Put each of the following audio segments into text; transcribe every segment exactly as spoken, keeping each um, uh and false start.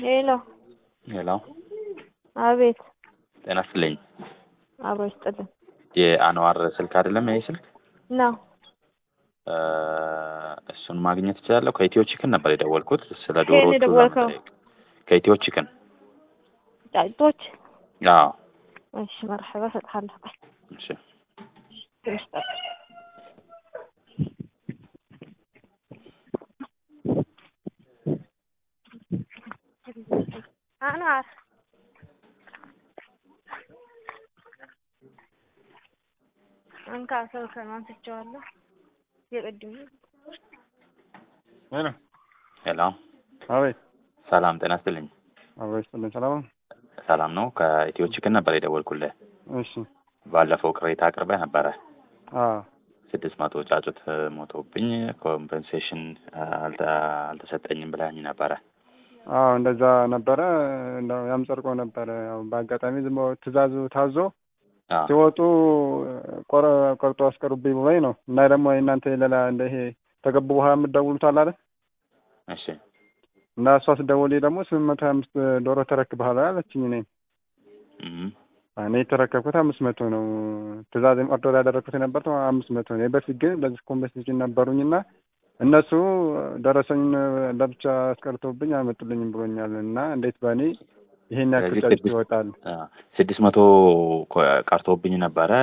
ሄሎ ሄሎ አቤት ጤና ይስጥልኝ። አብሮ ይስጥልኝ። የአንዋር ስልክ አይደለም ይሄ ስልክ? ነው። እሱን ማግኘት እችላለሁ? ከኢትዮ ቺክን ነበር የደወልኩት ስለ ከየት ነው ዶሮዎቹ የደወልከው? ለመጠየቅ። ከኢትዮ ቺክን። ጫጭቶች? አዎ። እሺ መርሐባ እሰጥሃለሁ። እሺ ትንሽ ጠብቅ። አንዋር እንካ ስልክህን አንስቼዋለሁ። የቅድሙ ሄሎ ሄሎ አቤት። ሰላም ጤና ይስጥልኝ። አብሮ ይስጥልኝ። ሰላም ነው? ሰላም ነው። ከኢትዮ ቺክን ነበር የደወልኩልህ። እሺ። ባለፈው ቅሬታ አቅርበህ ነበረ። አዎ ስድስት መቶ ጫጩት ሞቶብኝ ኮምፐንሴሽን አልተሰጠኝም ብለኸኝ ነበረ። አዎ እንደዛ ነበረ። እንደው ያም ጸድቆ ነበረ። ያው በአጋጣሚ ዝም ብሎ ትእዛዙ ታዞ ሲወጡ ቆረ ቆርጦ አስቀሩብኝ ብሎኝ ነው። እና ደግሞ እናንተ ሌላ እንደ ይሄ ተገቡ በኋላ የምትደውሉት አለ አይደል? እሺ። እና እሷ ስትደውልኝ ደግሞ ስምንት መቶ ሀያ አምስት ዶሮ ተረክበሃል አለችኝ። እኔ እኔ የተረከብኩት አምስት መቶ ነው። ትእዛዝ ኦርደር ያደረግኩት የነበር አምስት መቶ ነው። በፊት ግን ለዚህ ኮምፐንሴሽን ነበሩኝና እነሱ ደረሰኝ ለብቻ አስቀርተውብኝ አልመጡልኝም ብሎኛል። እና እንዴት በእኔ ይሄን ያክል ጫጭት ይወጣል? ስድስት መቶ ቀርቶብኝ ነበረ።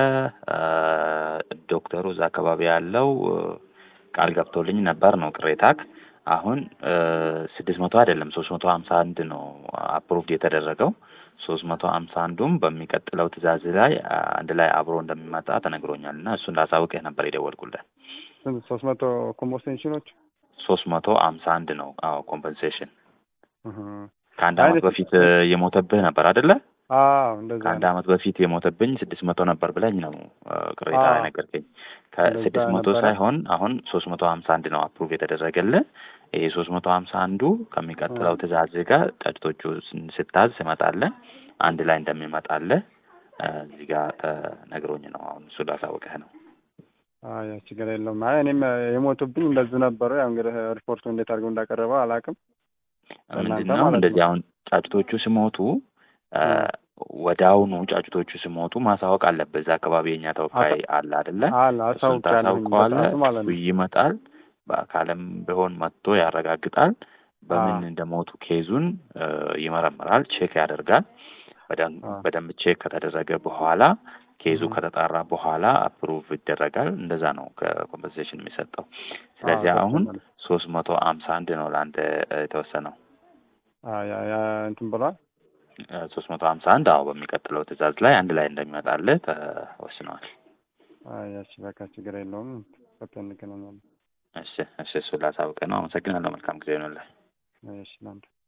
ዶክተሩ እዛ አካባቢ ያለው ቃል ገብቶልኝ ነበር ነው ቅሬታክ። አሁን ስድስት መቶ አይደለም ሶስት መቶ ሀምሳ አንድ ነው አፕሩቭድ የተደረገው። ሶስት መቶ ሀምሳ አንዱም በሚቀጥለው ትእዛዝ ላይ አንድ ላይ አብሮ እንደሚመጣ ተነግሮኛል እና እሱን ላሳውቅህ ነበር የደወልኩልህ። ሶስት መቶ ኮምፐንሴሽኖች ሶስት መቶ ሀምሳ አንድ ነው። አዎ ኮምፐንሴሽን ከአንድ አመት በፊት የሞተብህ ነበር አይደለ? አዎ እንደዛ። ከአንድ አመት በፊት የሞተብኝ ስድስት መቶ ነበር ብለኝ ነው ቅሬታ ነገርከኝ። ከስድስት መቶ ሳይሆን አሁን ሶስት መቶ ሀምሳ አንድ ነው አፕሩቭ የተደረገልህ። ይሄ ሶስት መቶ ሀምሳ አንዱ ከሚቀጥለው ትእዛዝ ጋር ጫጭቶቹ ስታዝ ይመጣልህ አንድ ላይ እንደሚመጣልህ እዚህ ጋር ተነግሮኝ ነው። አሁን እሱ ላሳውቅህ ነው። አይ ችግር የለውም። አይ እኔም የሞቱብኝ እንደዚህ ነበሩ። ያው እንግዲህ ሪፖርቱ እንዴት አድርገው እንዳቀረበው አላውቅም። ምንድነው እንደዚህ አሁን ጫጭቶቹ ሲሞቱ ወዳውኑ ጫጭቶቹ ሲሞቱ ማሳወቅ አለበት። እዛ አካባቢ የኛ ተወካይ አለ አይደለ? እሱን ታሳውቀዋለህ። ይመጣል በአካልም ቢሆን መጥቶ ያረጋግጣል። በምን እንደሞቱ ኬዙን ይመረምራል፣ ቼክ ያደርጋል። በደንብ ቼክ ከተደረገ በኋላ ኬዙ ከተጣራ በኋላ አፕሩቭ ይደረጋል። እንደዛ ነው ከኮምፐንሴሽን የሚሰጠው። ስለዚህ አሁን ሶስት መቶ ሀምሳ አንድ ነው ለአንተ የተወሰነው። ያ ያ እንትን ብሏል። ሶስት መቶ ሀምሳ አንድ አዎ በሚቀጥለው ትእዛዝ ላይ አንድ ላይ እንደሚመጣልህ ተወስነዋል። አይ እሺ በቃ ችግር የለውም። ቀጥታ እንገናኛለን። እሺ እሺ እሱ ላሳውቅህ ነው። አመሰግናለሁ። መልካም ጊዜ ይሁንልህ። እሺ እናንተ